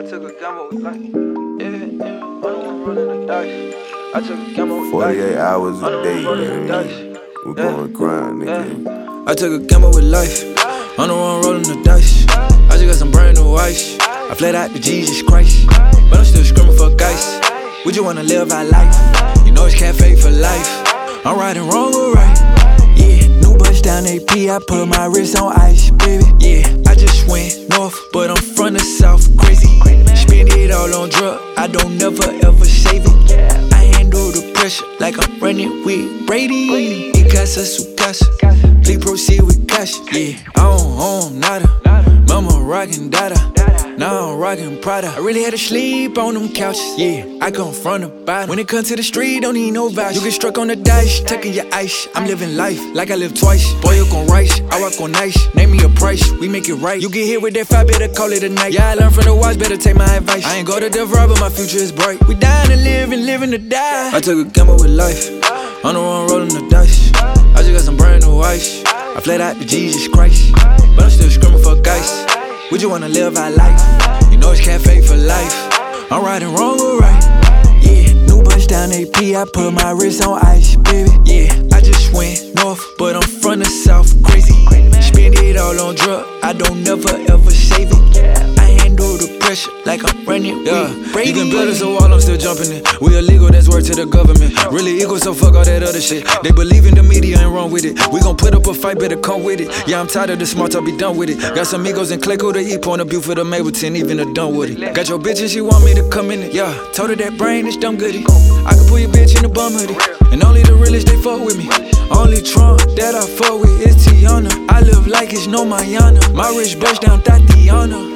took a gamble with life. Yeah. I don't wanna roll in the dice. I took a gamble with 48 hours a day, man. we going grind, nigga. I took a gamble with life. I don't wanna roll in the dice. I just got some brand new ice. I fled out to Jesus Christ, but I'm still screaming for guys. We just wanna live our life. You know it's cafe for life. I'm riding wrong or right. Yeah, new bust down AP. I put my wrist on ice, baby. Yeah, I just went north, but I'm from the south. Crazy. Spend it all on drug. I don't never ever save it. I handle the pressure like I'm running with Brady. In casa su casa. Please proceed with cash. Yeah, I don't own nada. Mama rockin' dada. Now I'm rockin' Prada. I really had to sleep on them couches. Yeah, I come from the bottom. When it comes to the street, don't need no voucher. You get struck on the dice, taking your ice. I'm living life like I live twice. Boy, you gon' rice, I rock on ice. Name me a price, we make it right. You get hit with that five, better call it a night. Yeah, I learned from the wise, better take my advice. I ain't go to Death Row, but my future is bright. We dying to live and living to die. I took a gamble with life. I'm the one rolling the dice. I just got some brand new ice. I fled out to Jesus Christ, but I'm still screaming for guys. We just wanna live our life. You know it's cafe for life. I'm riding wrong or right. Yeah, new bust down AP. I put my wrist on ice, baby. Yeah, I just went north, but I'm from the south. Crazy. Spend it all on drug. I don't never ever save it. I handle the pressure like I'm running with Brady. You can build us a wall, I'm still jumping it. We illegal, that's work to the government. Really equal, so fuck all that other shit. They believe in the media, ain't wrong with it. We gon' put up a fight, better come with it. Yeah, I'm tired of the smart talk, be done with it. Got some egos and Clayco to eat, point of view for the Mableton, even a done with it. Got your bitch and she want me to come in it. Yeah, told her that brain is dumb goody. I can put your bitch in a bum hoodie, and only the realest they fuck with me. Only Trump that I fuck with is Tiana. I live like it's no Mayana. My wrist bust down Tatiana.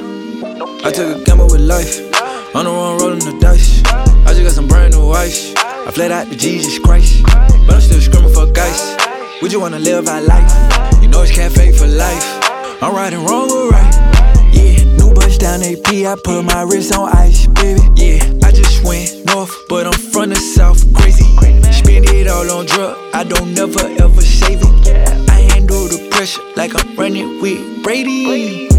I took a gamble with life. I'm the one rolling the dice. I just got some brand new ice. I fled out to Jesus Christ, but I'm still screaming for guys. We just wanna live our life. You know it's cafe for life. I'm riding wrong or right. Yeah, new bust down AP. I put my wrist on ice, baby. Yeah, I just went north, but I'm from the south. Crazy. Spend it all on drug. I don't never ever save it. I handle the pressure like I'm running with Brady.